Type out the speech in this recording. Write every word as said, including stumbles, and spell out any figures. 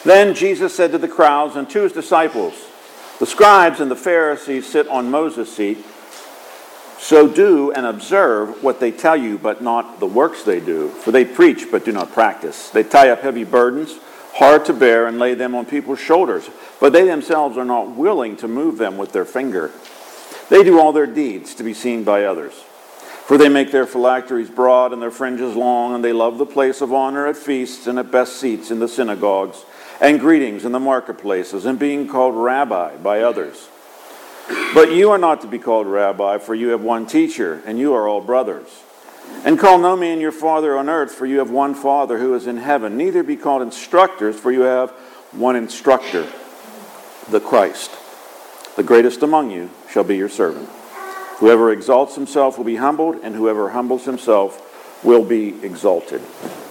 Then Jesus said to the crowds and to his disciples, "The scribes and the Pharisees sit on Moses' seat. So do and observe what they tell you, but not the works they do. For they preach, but do not practice. They tie up heavy burdens, hard to bear, and lay them on people's shoulders. But they themselves are not willing to move them with their finger. They do all their deeds to be seen by others. For they make their phylacteries broad and their fringes long, and they love the place of honor at feasts and at best seats in the synagogues, and greetings in the marketplaces, and being called rabbi by others. But you are not to be called rabbi, for you have one teacher, and you are all brothers. And call no man your father on earth, for you have one Father who is in heaven. Neither be called instructors, for you have one instructor, the Christ. The greatest among you shall be your servant. Whoever exalts himself will be humbled, and whoever humbles himself will be exalted."